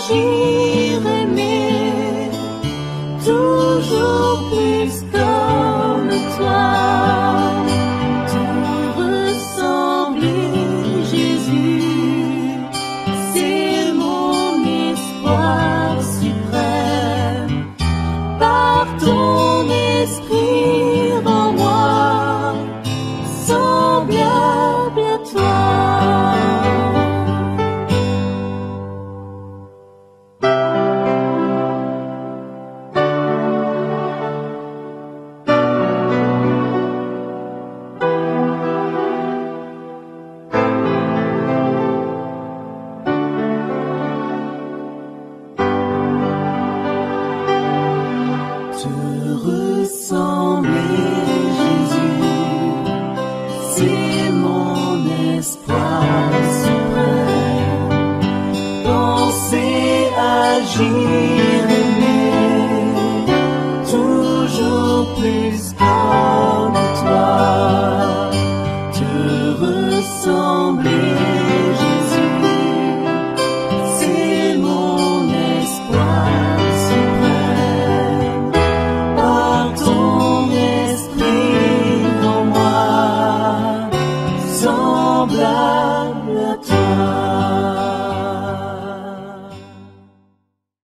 agir, aimer, toujours plus comme toi. Te ressembler, Jésus, c'est mon espoir suprême. Par ton esprit en moi, semblable à toi. Te ressembler, Jésus, c'est mon espoir suprême. Penser, agir,